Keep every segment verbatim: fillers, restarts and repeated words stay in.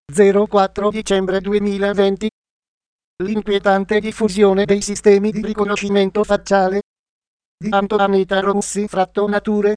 zero quattro dicembre duemilaventi. L'inquietante diffusione dei sistemi di riconoscimento facciale di Antonetta Rossi Frattonature.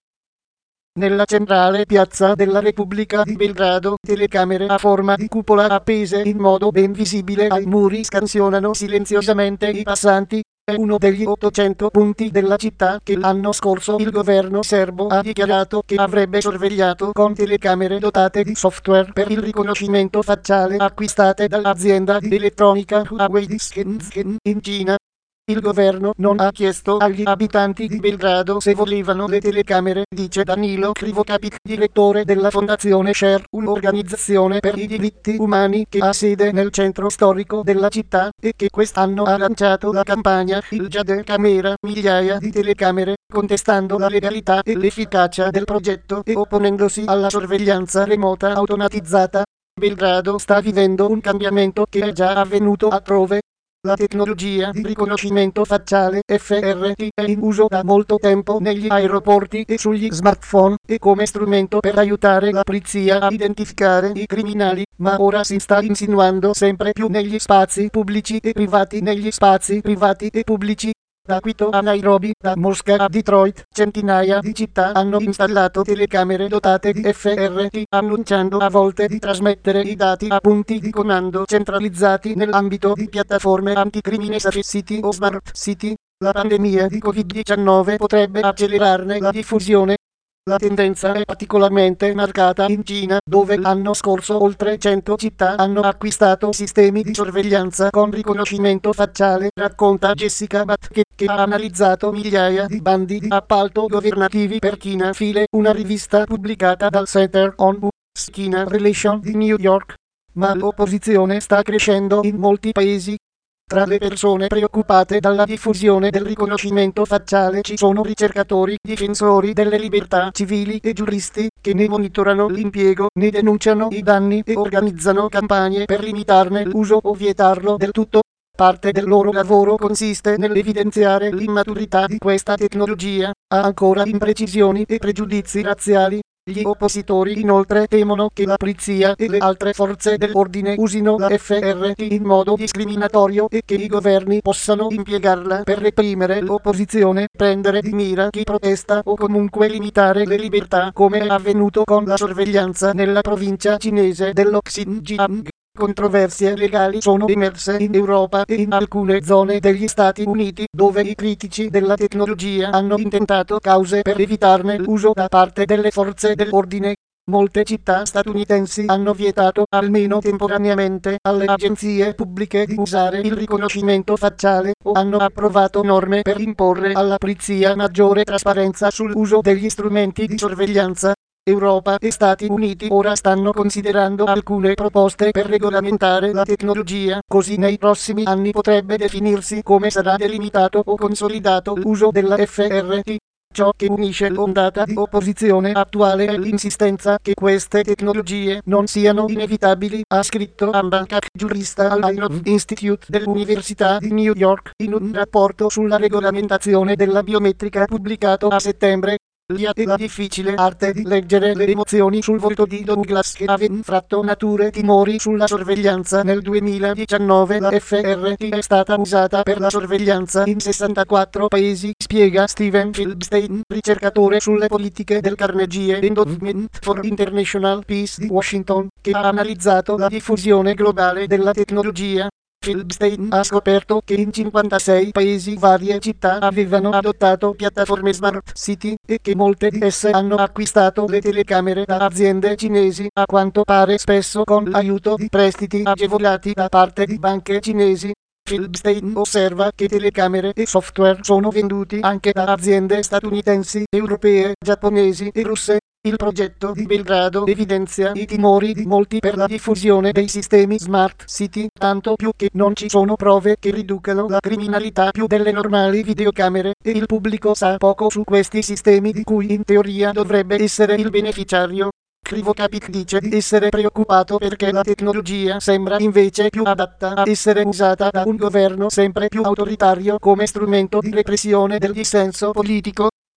Nella centrale piazza della Repubblica di Belgrado, telecamere a forma di cupola appese in modo ben visibile ai muri scansionano silenziosamente i passanti. È uno degli ottocento punti della città che l'anno scorso il governo serbo ha dichiarato che avrebbe sorvegliato con telecamere dotate di software per il riconoscimento facciale acquistate dall'azienda di elettronica Huawei di Shenzhen in Cina. Il governo non ha chiesto agli abitanti di Belgrado se volevano le telecamere, dice Danilo Krivokapik, direttore della fondazione Share, un'organizzazione per i diritti umani che ha sede nel centro storico della città e che quest'anno ha lanciato la campagna Il Jade Camera, migliaia di telecamere, contestando la legalità e l'efficacia del progetto e opponendosi alla sorveglianza remota automatizzata. Belgrado sta vivendo un cambiamento che è già avvenuto altrove. La tecnologia di riconoscimento facciale F R T è in uso da molto tempo negli aeroporti e sugli smartphone e come strumento per aiutare la polizia a identificare i criminali, ma ora si sta insinuando sempre più negli spazi pubblici e privati negli spazi privati e pubblici. Da Quito a Nairobi, da Mosca a Detroit, centinaia di città hanno installato telecamere dotate di F R T, annunciando a volte di trasmettere i dati a punti di comando centralizzati nell'ambito di piattaforme anticrimine Safe City o Smart City. La pandemia di Covid diciannove potrebbe accelerarne la diffusione. La tendenza è particolarmente marcata in Cina, dove l'anno scorso oltre cento città hanno acquistato sistemi di sorveglianza con riconoscimento facciale, racconta Jessica Batke, che ha analizzato migliaia di bandi di appalto governativi per China File, una rivista pubblicata dal Center on U S China Relations di New York. Ma l'opposizione sta crescendo in molti paesi. Tra le persone preoccupate dalla diffusione del riconoscimento facciale ci sono ricercatori, difensori delle libertà civili e giuristi, che ne monitorano l'impiego, ne denunciano i danni e organizzano campagne per limitarne l'uso o vietarlo del tutto. Parte del loro lavoro consiste nell'evidenziare l'immaturità di questa tecnologia, ha ancora imprecisioni e pregiudizi razziali. Gli oppositori inoltre temono che la polizia e le altre forze dell'ordine usino la F R T in modo discriminatorio e che i governi possano impiegarla per reprimere l'opposizione, prendere di mira chi protesta o comunque limitare le libertà, come è avvenuto con la sorveglianza nella provincia cinese dello Xinjiang. Controversie legali sono emerse in Europa e in alcune zone degli Stati Uniti, dove i critici della tecnologia hanno intentato cause per evitarne l'uso da parte delle forze dell'ordine. Molte città statunitensi hanno vietato, almeno temporaneamente, alle agenzie pubbliche di usare il riconoscimento facciale o hanno approvato norme per imporre alla polizia maggiore trasparenza sull'uso degli strumenti di sorveglianza. Europa e Stati Uniti ora stanno considerando alcune proposte per regolamentare la tecnologia, così nei prossimi anni potrebbe definirsi come sarà delimitato o consolidato l'uso della F R T. Ciò che unisce l'ondata di opposizione attuale è l'insistenza che queste tecnologie non siano inevitabili, ha scritto Amber Kak, giurista all'Irov Institute dell'Università di New York, in un rapporto sulla regolamentazione della biometrica pubblicato a settembre. L'I A e la difficile arte di leggere le emozioni sul volto di Douglas, che ha infratto nature timori sulla sorveglianza nel duemiladiciannove. La F R T è stata usata per la sorveglianza in sessantaquattro paesi, spiega Steven Fieldstein, ricercatore sulle politiche del Carnegie Endowment for International Peace di Washington, che ha analizzato la diffusione globale della tecnologia. Fieldstein ha scoperto che in cinquantasei paesi varie città avevano adottato piattaforme Smart City e che molte di esse hanno acquistato le telecamere da aziende cinesi, a quanto pare spesso con l'aiuto di prestiti agevolati da parte di banche cinesi. Fieldstein osserva che telecamere e software sono venduti anche da aziende statunitensi, europee, giapponesi e russe. Il progetto di Belgrado evidenzia i timori di molti per la diffusione dei sistemi Smart City, tanto più che non ci sono prove che riducano la criminalità più delle normali videocamere, e il pubblico sa poco su questi sistemi di cui in teoria dovrebbe essere il beneficiario. Krivokapik dice di essere preoccupato perché la tecnologia sembra invece più adatta a essere usata da un governo sempre più autoritario come strumento di repressione del dissenso politico.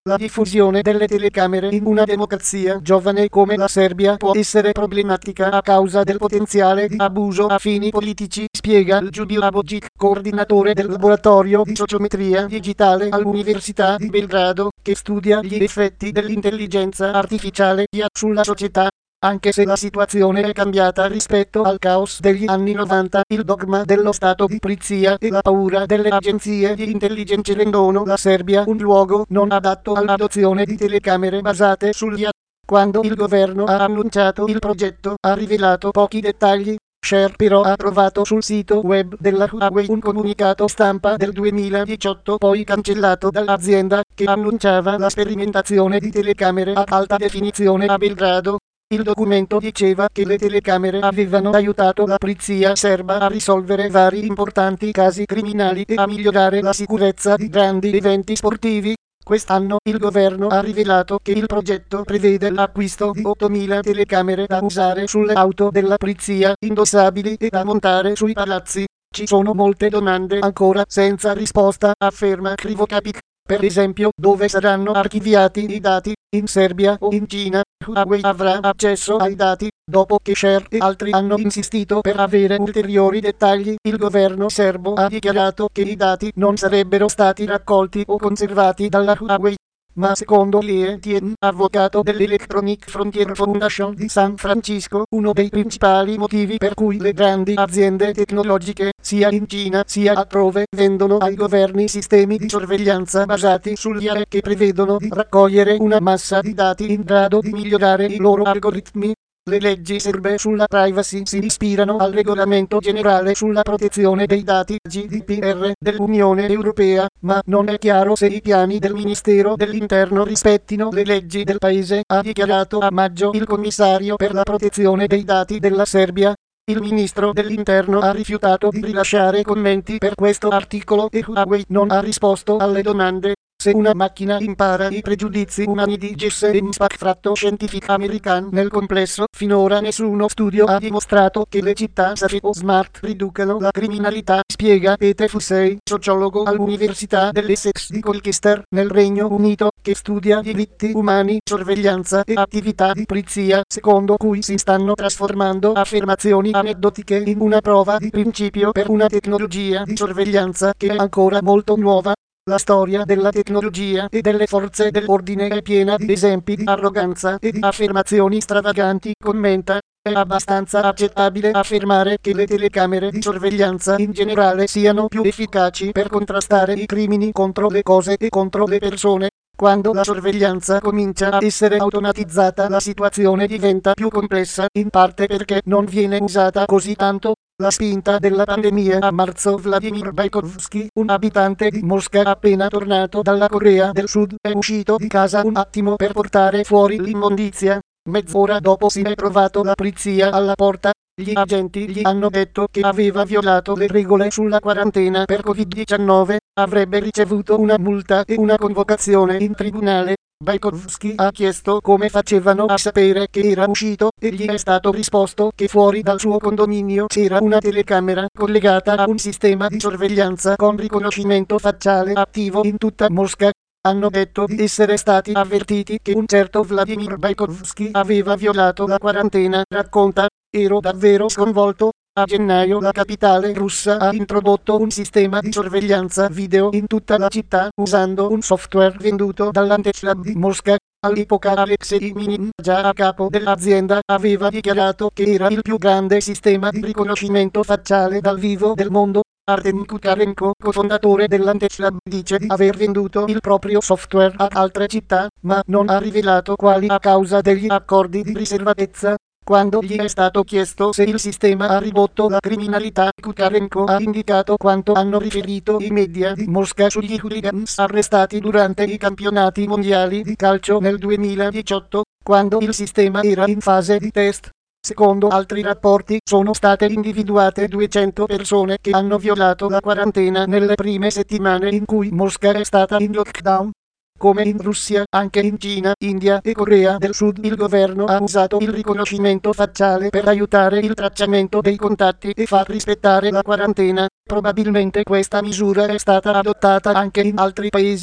La diffusione delle telecamere in una democrazia giovane come la Serbia può essere problematica a causa del potenziale di abuso a fini politici, spiega Ljubila Bogic, coordinatore del laboratorio di sociometria digitale all'Università di Belgrado, che studia gli effetti dell'intelligenza artificiale I A sulla società. Anche se la situazione è cambiata rispetto al caos degli anni novanta, il dogma dello stato di polizia e la paura delle agenzie di intelligence rendono la Serbia un luogo non adatto all'adozione di telecamere basate sugli A. Quando il governo ha annunciato il progetto, ha rivelato pochi dettagli. Cher però ha trovato sul sito web della Huawei un comunicato stampa del duemiladiciotto, poi cancellato dall'azienda, che annunciava la sperimentazione di telecamere ad alta definizione a Belgrado. Il documento diceva che le telecamere avevano aiutato la polizia serba a risolvere vari importanti casi criminali e a migliorare la sicurezza di grandi eventi sportivi. Quest'anno il governo ha rivelato che il progetto prevede l'acquisto di ottomila telecamere da usare sulle auto della polizia, indossabili e da montare sui palazzi. Ci sono molte domande ancora senza risposta, afferma Krivokapik. Per esempio, dove saranno archiviati i dati? In Serbia o in Cina? Huawei avrà accesso ai dati. Dopo che Cher e altri hanno insistito per avere ulteriori dettagli, il governo serbo ha dichiarato che i dati non sarebbero stati raccolti o conservati dalla Huawei. Ma secondo Lee Tien, avvocato dell'Electronic Frontier Foundation di San Francisco, uno dei principali motivi per cui le grandi aziende tecnologiche, sia in Cina sia altrove, vendono ai governi sistemi di sorveglianza basati sugli A I che prevedono di raccogliere una massa di dati in grado di migliorare i loro algoritmi. Le leggi serbe sulla privacy si ispirano al regolamento generale sulla protezione dei dati G D P R dell'Unione Europea, ma non è chiaro se i piani del Ministero dell'Interno rispettino le leggi del paese, ha dichiarato a maggio il commissario per la protezione dei dati della Serbia. Il ministro dell'Interno ha rifiutato di rilasciare commenti per questo articolo e Huawei non ha risposto alle domande. Se una macchina impara i pregiudizi umani di Jesse Impact Fatto Scientific American nel complesso, finora nessuno studio ha dimostrato che le città safe o smart riducano la criminalità, spiega Pete Fusey, sociologo all'Università dell'Essex di Colchester, nel Regno Unito, che studia diritti umani, sorveglianza e attività di polizia, secondo cui si stanno trasformando affermazioni aneddotiche in una prova di principio per una tecnologia di sorveglianza che è ancora molto nuova. La storia della tecnologia e delle forze dell'ordine è piena di esempi di arroganza e di affermazioni stravaganti, commenta. È abbastanza accettabile affermare che le telecamere di sorveglianza in generale siano più efficaci per contrastare i crimini contro le cose e contro le persone. Quando la sorveglianza comincia a essere automatizzata, la situazione diventa più complessa, in parte perché non viene usata così tanto. La spinta della pandemia. A marzo Vladimir Baikovsky, un abitante di Mosca appena tornato dalla Corea del Sud, è uscito di casa un attimo per portare fuori l'immondizia. Mezz'ora dopo si è trovato la polizia alla porta. Gli agenti gli hanno detto che aveva violato le regole sulla quarantena per covid diciannove, avrebbe ricevuto una multa e una convocazione in tribunale. Baikovsky ha chiesto come facevano a sapere che era uscito, e gli è stato risposto che fuori dal suo condominio c'era una telecamera collegata a un sistema di sorveglianza con riconoscimento facciale attivo in tutta Mosca. Hanno detto di essere stati avvertiti che un certo Vladimir Baikovsky aveva violato la quarantena, racconta. Ero davvero sconvolto. A gennaio la capitale russa ha introdotto un sistema di sorveglianza video in tutta la città usando un software venduto dall'Anticlub di Mosca. All'epoca Alexei Minin, già a capo dell'azienda, aveva dichiarato che era il più grande sistema di riconoscimento facciale dal vivo del mondo. Artem Kukarenko, cofondatore dell'Anticlub, dice di aver venduto il proprio software ad altre città, ma non ha rivelato quali a causa degli accordi di riservatezza. Quando gli è stato chiesto se il sistema ha ridotto la criminalità, Kukarenko ha indicato quanto hanno riferito i media di Mosca sugli hooligans arrestati durante i campionati mondiali di calcio nel duemiladiciotto, quando il sistema era in fase di test. Secondo altri rapporti, sono state individuate duecento persone che hanno violato la quarantena nelle prime settimane in cui Mosca è stata in lockdown. Come in Russia, anche in Cina, India e Corea del Sud il governo ha usato il riconoscimento facciale per aiutare il tracciamento dei contatti e far rispettare la quarantena. Probabilmente questa misura è stata adottata anche in altri paesi.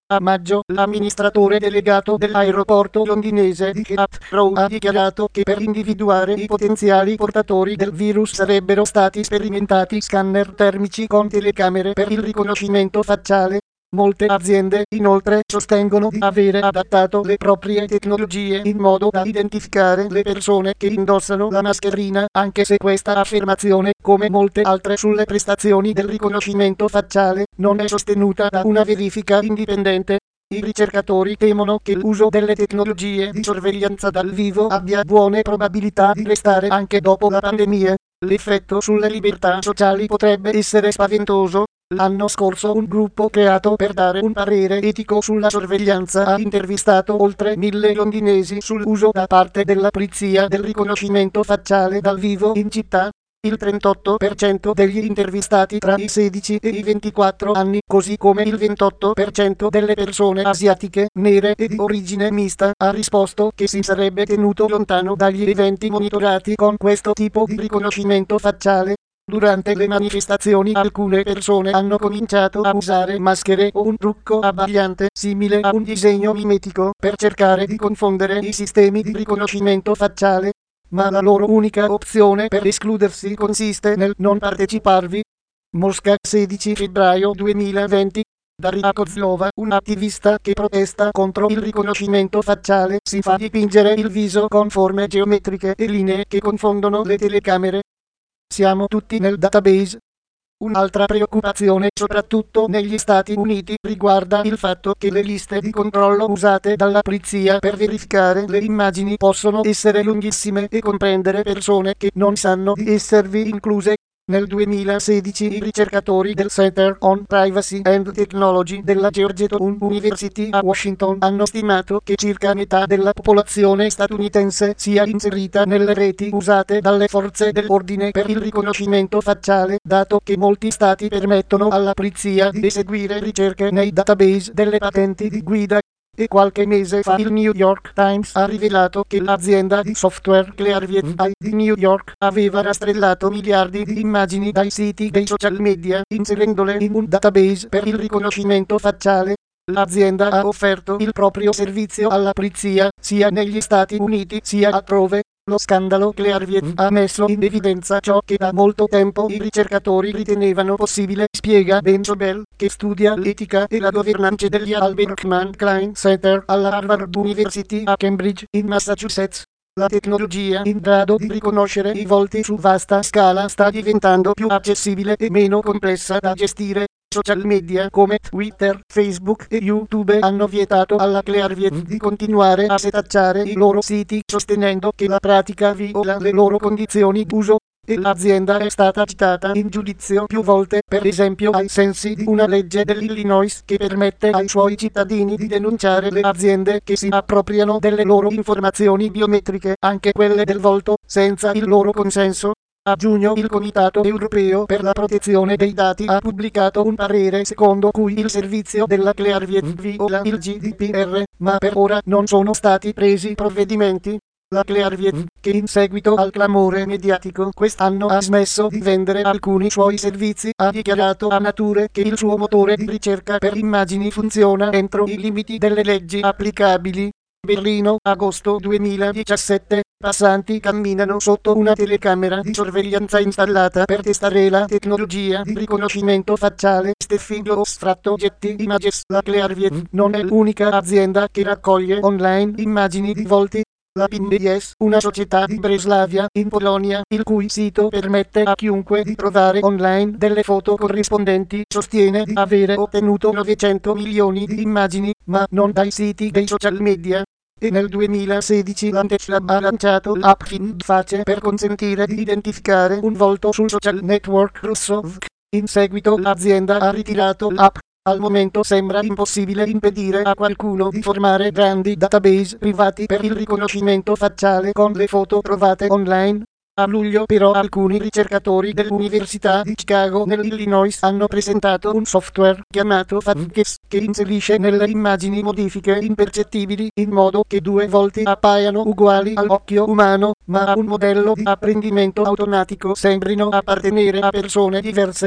A maggio, l'amministratore delegato dell'aeroporto londinese di Heathrow ha dichiarato che per individuare i potenziali portatori del virus sarebbero stati sperimentati scanner termici con telecamere per il riconoscimento facciale. Molte aziende, inoltre, sostengono di avere adattato le proprie tecnologie in modo da identificare le persone che indossano la mascherina, anche se questa affermazione, come molte altre sulle prestazioni del riconoscimento facciale, non è sostenuta da una verifica indipendente. I ricercatori temono che l'uso delle tecnologie di sorveglianza dal vivo abbia buone probabilità di restare anche dopo la pandemia. L'effetto sulle libertà sociali potrebbe essere spaventoso. L'anno scorso un gruppo creato per dare un parere etico sulla sorveglianza ha intervistato oltre mille londinesi sull'uso da parte della polizia del riconoscimento facciale dal vivo in città. Il trentotto per cento degli intervistati tra i sedici e i ventiquattro anni, così come il ventotto per cento delle persone asiatiche, nere e di origine mista, ha risposto che si sarebbe tenuto lontano dagli eventi monitorati con questo tipo di riconoscimento facciale. Durante le manifestazioni alcune persone hanno cominciato a usare maschere o un trucco abbagliante simile a un disegno mimetico per cercare di confondere i sistemi di riconoscimento facciale. Ma la loro unica opzione per escludersi consiste nel non parteciparvi. Mosca, sedici febbraio duemilaventi. Daria Kozlova, un attivista che protesta contro il riconoscimento facciale, si fa dipingere il viso con forme geometriche e linee che confondono le telecamere. Siamo tutti nel database. Un'altra preoccupazione, soprattutto negli Stati Uniti, riguarda il fatto che le liste di controllo usate dalla polizia per verificare le immagini possono essere lunghissime e comprendere persone che non sanno di esservi incluse. Nel duemilasedici i ricercatori del Center on Privacy and Technology della Georgetown University a Washington hanno stimato che circa metà della popolazione statunitense sia inserita nelle reti usate dalle forze dell'ordine per il riconoscimento facciale, dato che molti stati permettono alla polizia di eseguire ricerche nei database delle patenti di guida. E qualche mese fa il New York Times ha rivelato che l'azienda di software Clearview di New York aveva rastrellato miliardi di immagini dai siti dei social media, inserendole in un database per il riconoscimento facciale. L'azienda ha offerto il proprio servizio alla polizia, sia negli Stati Uniti sia altrove. Lo scandalo Clearview ha messo in evidenza ciò che da molto tempo i ricercatori ritenevano possibile, spiega Ben Sobel, che studia l'etica e la governance degli Al Berkman Klein Center alla Harvard University a Cambridge, in Massachusetts. La tecnologia in grado di riconoscere i volti su vasta scala sta diventando più accessibile e meno complessa da gestire. Social media come Twitter, Facebook e YouTube hanno vietato alla Clearview di continuare a setacciare i loro siti, sostenendo che la pratica viola le loro condizioni d'uso, e l'azienda è stata citata in giudizio più volte, per esempio ai sensi di una legge dell'Illinois che permette ai suoi cittadini di denunciare le aziende che si appropriano delle loro informazioni biometriche, anche quelle del volto, senza il loro consenso. A giugno il Comitato Europeo per la Protezione dei Dati ha pubblicato un parere secondo cui il servizio della Clearview viola il G D P R, ma per ora non sono stati presi provvedimenti. La Clearview, che in seguito al clamore mediatico quest'anno ha smesso di vendere alcuni suoi servizi, ha dichiarato a Nature che il suo motore di ricerca per immagini funziona entro i limiti delle leggi applicabili. Berlino, agosto duemiladiciassette. Passanti camminano sotto una telecamera di sorveglianza installata per testare la tecnologia di riconoscimento facciale. Steffi Gloss Fratto Getty Images. La Clearview non è l'unica azienda che raccoglie online immagini di volti. La P I N D S, una società di Breslavia, in Polonia, il cui sito permette a chiunque di trovare online delle foto corrispondenti, sostiene di avere ottenuto novecento milioni di immagini, ma non dai siti dei social media. E nel duemilasedici l'Anteslab ha lanciato l'app FinFace per consentire di identificare un volto sul social network russo. In seguito l'azienda ha ritirato l'app. Al momento sembra impossibile impedire a qualcuno di formare grandi database privati per il riconoscimento facciale con le foto trovate online. A luglio però alcuni ricercatori dell'Università di Chicago nell'Illinois hanno presentato un software chiamato FatKes che inserisce nelle immagini modifiche impercettibili in modo che due volti appaiano uguali all'occhio umano, ma a un modello di apprendimento automatico sembrino appartenere a persone diverse.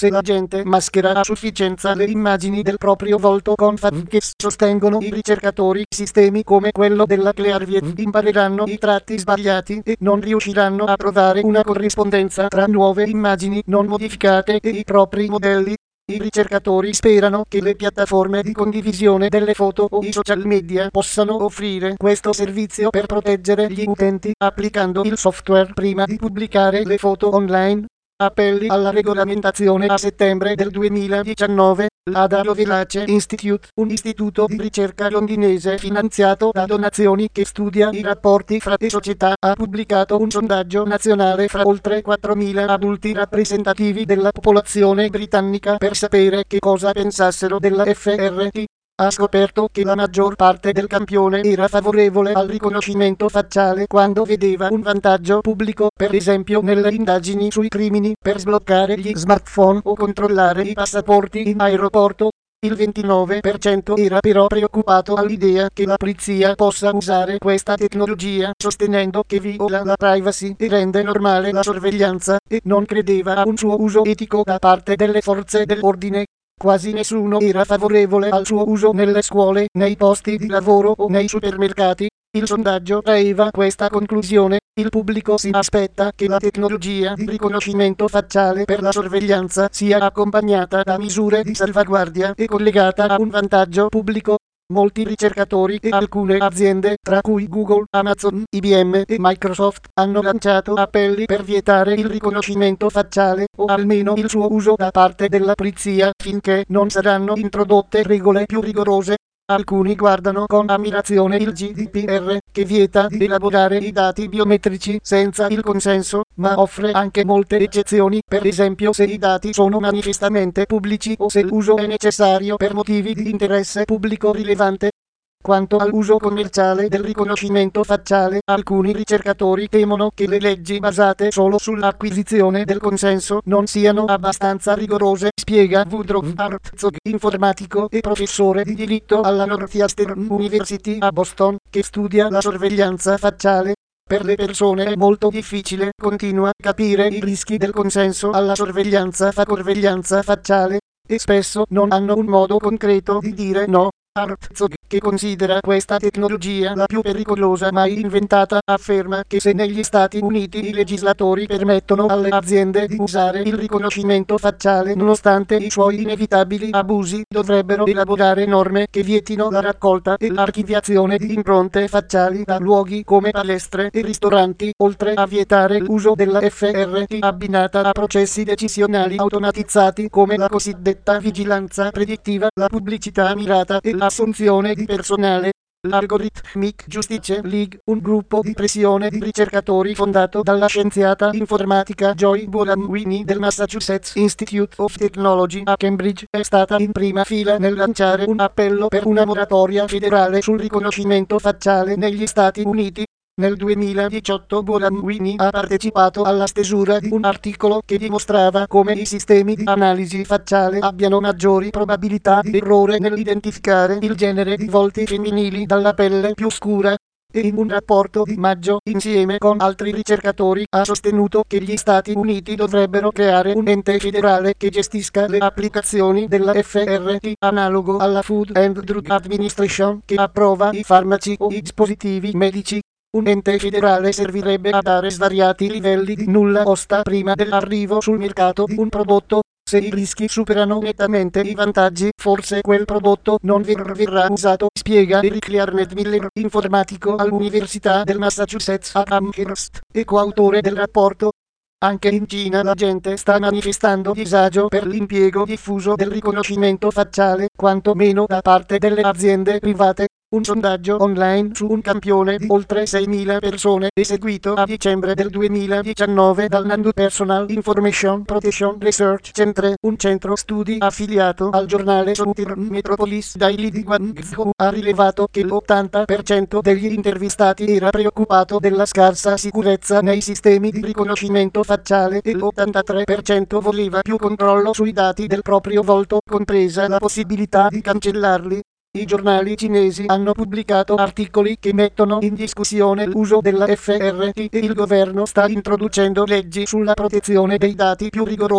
se la gente maschera a sufficienza le immagini del proprio volto con fav che sostengono i ricercatori, sistemi come quello della Clearview impareranno i tratti sbagliati e non riusciranno a trovare una corrispondenza tra nuove immagini non modificate e i propri modelli. I ricercatori sperano che le piattaforme di condivisione delle foto o i social media possano offrire questo servizio per proteggere gli utenti applicando il software prima di pubblicare le foto online. Appelli alla regolamentazione. A settembre del duemiladiciannove, l'Ada Lovelace Institute, un istituto di ricerca londinese finanziato da donazioni che studia i rapporti fra le società, ha pubblicato un sondaggio nazionale fra oltre quattromila adulti rappresentativi della popolazione britannica per sapere che cosa pensassero della F R T. Ha scoperto che la maggior parte del campione era favorevole al riconoscimento facciale quando vedeva un vantaggio pubblico, per esempio nelle indagini sui crimini per sbloccare gli smartphone o controllare i passaporti in aeroporto. Il ventinove per cento era però preoccupato all'idea che la polizia possa usare questa tecnologia, sostenendo che viola la privacy e rende normale la sorveglianza, e non credeva a un suo uso etico da parte delle forze dell'ordine. Quasi nessuno era favorevole al suo uso nelle scuole, nei posti di lavoro o nei supermercati. Il sondaggio traeva questa conclusione: il pubblico si aspetta che la tecnologia di riconoscimento facciale per la sorveglianza sia accompagnata da misure di salvaguardia e collegata a un vantaggio pubblico. Molti ricercatori e alcune aziende, tra cui Google, Amazon, I B M e Microsoft, hanno lanciato appelli per vietare il riconoscimento facciale, o almeno il suo uso da parte della polizia, finché non saranno introdotte regole più rigorose. Alcuni guardano con ammirazione il G D P R, che vieta di elaborare i dati biometrici senza il consenso, ma offre anche molte eccezioni, per esempio se i dati sono manifestamente pubblici o se l'uso è necessario per motivi di interesse pubblico rilevante. Quanto all'uso commerciale del riconoscimento facciale, alcuni ricercatori temono che le leggi basate solo sull'acquisizione del consenso non siano abbastanza rigorose, spiega Woodrow Hartzog, informatico e professore di diritto alla Northeastern University a Boston, che studia la sorveglianza facciale. Per le persone è molto difficile, continua, capire i rischi del consenso alla sorveglianza fa-sorveglianza facciale, e spesso non hanno un modo concreto di dire no. Hartzog, che considera questa tecnologia la più pericolosa mai inventata, afferma che se negli Stati Uniti i legislatori permettono alle aziende di usare il riconoscimento facciale nonostante i suoi inevitabili abusi, dovrebbero elaborare norme che vietino la raccolta e l'archiviazione di impronte facciali da luoghi come palestre e ristoranti, oltre a vietare l'uso della F R T abbinata a processi decisionali automatizzati come la cosiddetta vigilanza predittiva, la pubblicità mirata e l'assunzione di personale. L'Algorithmic Justice League, un gruppo di pressione di ricercatori fondato dalla scienziata informatica Joy Buolamwini del Massachusetts Institute of Technology a Cambridge, è stata in prima fila nel lanciare un appello per una moratoria federale sul riconoscimento facciale negli Stati Uniti. Nel duemiladiciotto Buolamwini ha partecipato alla stesura di un articolo che dimostrava come i sistemi di analisi facciale abbiano maggiori probabilità di errore nell'identificare il genere di volti femminili dalla pelle più scura. E in un rapporto di maggio, insieme con altri ricercatori, ha sostenuto che gli Stati Uniti dovrebbero creare un ente federale che gestisca le applicazioni della F R T, analogo alla Food and Drug Administration, che approva i farmaci o i dispositivi medici. Un ente federale servirebbe a dare svariati livelli di nulla osta prima dell'arrivo sul mercato di un prodotto. Se i rischi superano nettamente i vantaggi, forse quel prodotto non ver- verrà usato, spiega Eric Arnett Miller, informatico all'Università del Massachusetts a Amherst, e coautore del rapporto. Anche in Cina la gente sta manifestando disagio per l'impiego diffuso del riconoscimento facciale, quanto meno da parte delle aziende private. Un sondaggio online su un campione di oltre seimila persone, eseguito a dicembre del duemiladiciannove dal Nandu Personal Information Protection Research Centre, un centro studi affiliato al giornale Southern Metropolis Daily di Guangzhou, ha rilevato che l'ottanta per cento degli intervistati era preoccupato della scarsa sicurezza nei sistemi di riconoscimento facciale e l'ottantatré per cento voleva più controllo sui dati del proprio volto, compresa la possibilità di cancellarli. I giornali cinesi hanno pubblicato articoli che mettono in discussione l'uso della F R T e il governo sta introducendo leggi sulla protezione dei dati più rigorose.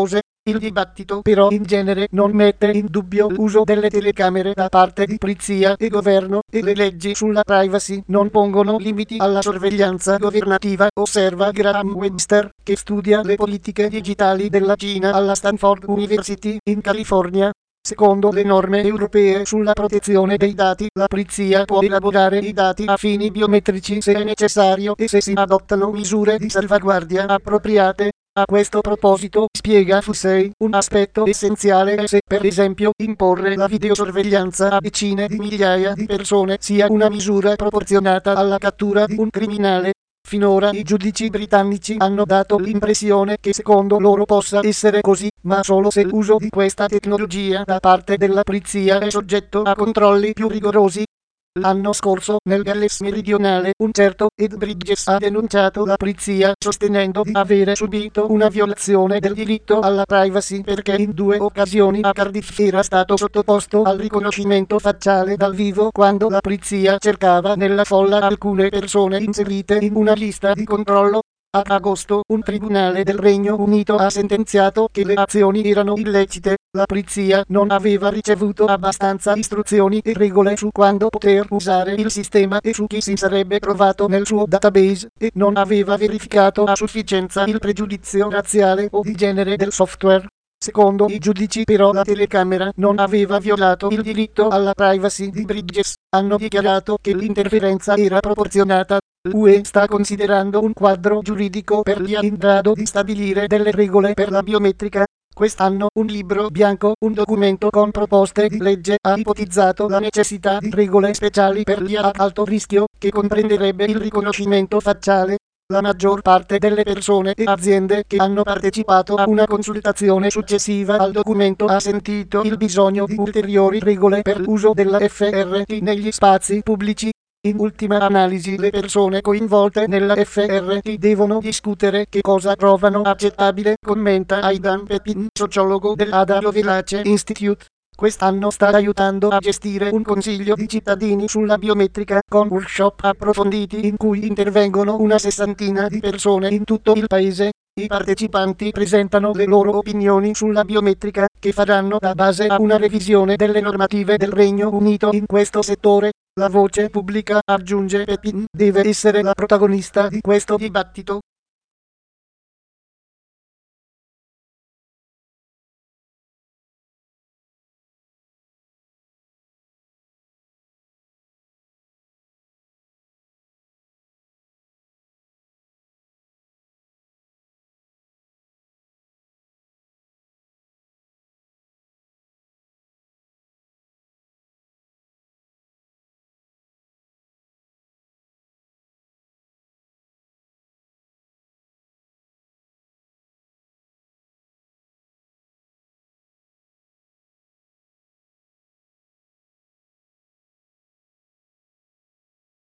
Il dibattito però in genere non mette in dubbio l'uso delle telecamere da parte di polizia e governo, e le leggi sulla privacy non pongono limiti alla sorveglianza governativa, osserva Graham Webster, che studia le politiche digitali della Cina alla Stanford University in California. Secondo le norme europee sulla protezione dei dati, la polizia può elaborare i dati a fini biometrici se è necessario e se si adottano misure di salvaguardia appropriate. A questo proposito, spiega Fusei, un aspetto essenziale è se, per esempio, imporre la videosorveglianza a decine di migliaia di persone sia una misura proporzionata alla cattura di un criminale. Finora i giudici britannici hanno dato l'impressione che secondo loro possa essere così, ma solo se l'uso di questa tecnologia da parte della polizia è soggetto a controlli più rigorosi. L'anno scorso, nel Galles meridionale, un certo Ed Bridges ha denunciato la polizia sostenendo di avere subito una violazione del diritto alla privacy perché in due occasioni a Cardiff era stato sottoposto al riconoscimento facciale dal vivo quando la polizia cercava nella folla alcune persone inserite in una lista di controllo. Ad agosto, un tribunale del Regno Unito ha sentenziato che le azioni erano illecite. La polizia non aveva ricevuto abbastanza istruzioni e regole su quando poter usare il sistema e su chi si sarebbe trovato nel suo database, e non aveva verificato a sufficienza il pregiudizio razziale o di genere del software. Secondo i giudici però la telecamera non aveva violato il diritto alla privacy di Bridges. Hanno dichiarato che l'interferenza era proporzionata. L'U E sta considerando un quadro giuridico per l'I A in grado di stabilire delle regole per la biometrica. Quest'anno un libro bianco, un documento con proposte di legge, ha ipotizzato la necessità di regole speciali per l'I A ad alto rischio, che comprenderebbe il riconoscimento facciale. La maggior parte delle persone e aziende che hanno partecipato a una consultazione successiva al documento ha sentito il bisogno di ulteriori regole per l'uso della F R T negli spazi pubblici. In ultima analisi, le persone coinvolte nella F R T devono discutere che cosa trovano accettabile, commenta Aidan Pepin, sociologo dell'Ada Lovelace Institute. Quest'anno sta aiutando a gestire un consiglio di cittadini sulla biometrica con workshop approfonditi in cui intervengono una sessantina di persone in tutto il paese. I partecipanti presentano le loro opinioni sulla biometrica, che faranno da base a una revisione delle normative del Regno Unito in questo settore. La voce pubblica, aggiunge Pepin, deve essere la protagonista di questo dibattito.